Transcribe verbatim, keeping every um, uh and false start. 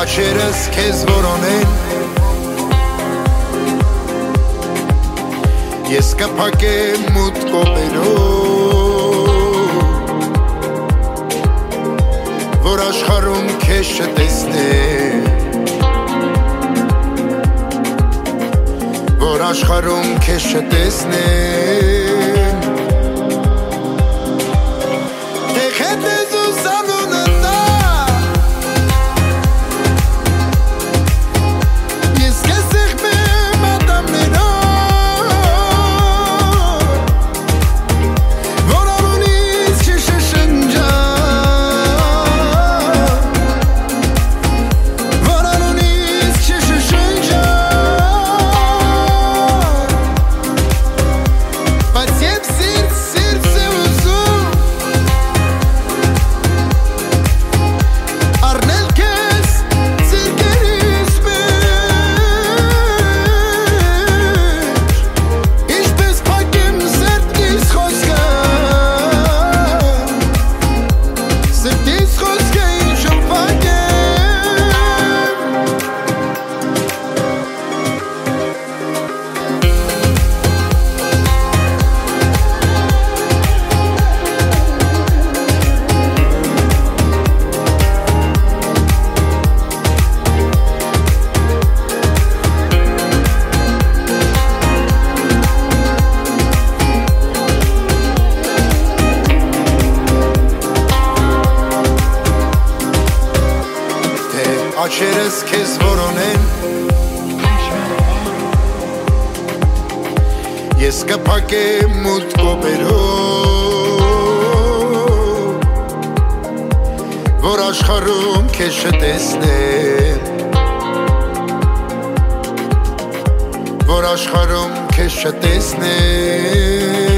աչերս քեզ որոնեն Ես կփակեմ մութ կոպերով Որ աշխարհում քեզ չտեսնեմ Որ աշխարհում քեզ չտեսնեմ Թե հետեզ ու սանունը տա Ես քեզ սեղմեմ ատամներով Որ անունից չշշնջա Որ անունից չշշնջա Բայց երբ սիրտ սիրտ է ուզում Առնել քեզ ծիրկերիս մեջ Ինչպես փակեմ սրտիս խոսքը Սրտիս խոսքը ինչում փակեմ Թե աչերս քեզ որոնեն Ես կփակեմ մութ կոպերով Որ աշխարհում քեզ չտեսնեմ Որ աշխարհում քեզ չտեսնեմ